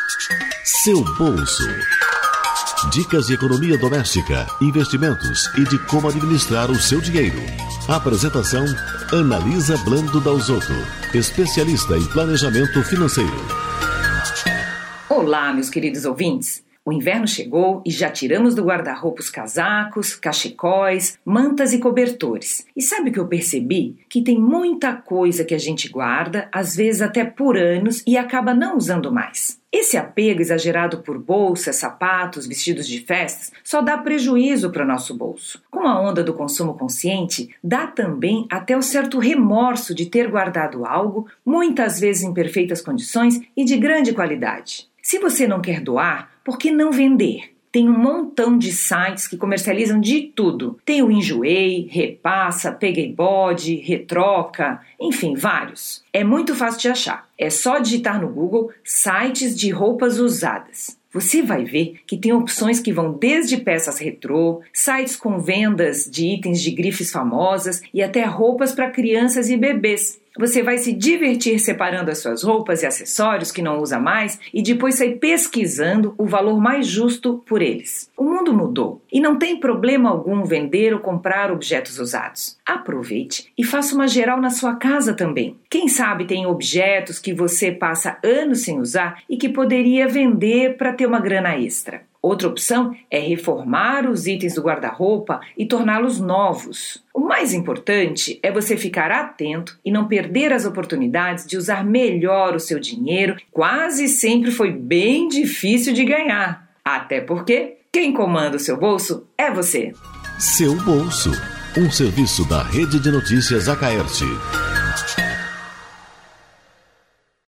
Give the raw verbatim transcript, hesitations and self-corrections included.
Seu bolso. Dicas de economia doméstica, investimentos e de como administrar o seu dinheiro. Apresentação: Analisa Blando Dalzotto, especialista em planejamento financeiro. Olá, meus queridos ouvintes. O inverno chegou e já tiramos do guarda-roupa os casacos, cachecóis, mantas e cobertores. E sabe o que eu percebi? Que tem muita coisa que a gente guarda, às vezes até por anos, e acaba não usando mais. Esse apego exagerado por bolsas, sapatos, vestidos de festas só dá prejuízo para o nosso bolso. Com a onda do consumo consciente, dá também até um certo remorso de ter guardado algo, muitas vezes em perfeitas condições e de grande qualidade. Se você não quer doar, por que não vender? Tem um montão de sites que comercializam de tudo. Tem o Enjoei, Repassa, Peguei Bode, Retroca, enfim, vários. É muito fácil de achar. É só digitar no Google sites de roupas usadas. Você vai ver que tem opções que vão desde peças retrô, sites com vendas de itens de grifes famosas e até roupas para crianças e bebês. Você vai se divertir separando as suas roupas e acessórios que não usa mais e depois sair pesquisando o valor mais justo por eles. O mundo mudou e não tem problema algum vender ou comprar objetos usados. Aproveite e faça uma geral na sua casa também. Quem sabe tem objetos que você passa anos sem usar e que poderia vender para ter uma grana extra. Outra opção é reformar os itens do guarda-roupa e torná-los novos. O mais importante é você ficar atento e não perder as oportunidades de usar melhor o seu dinheiro. Quase sempre foi bem difícil de ganhar. Até porque quem comanda o seu bolso é você. Seu bolso, um serviço da Rede de Notícias Acaerte.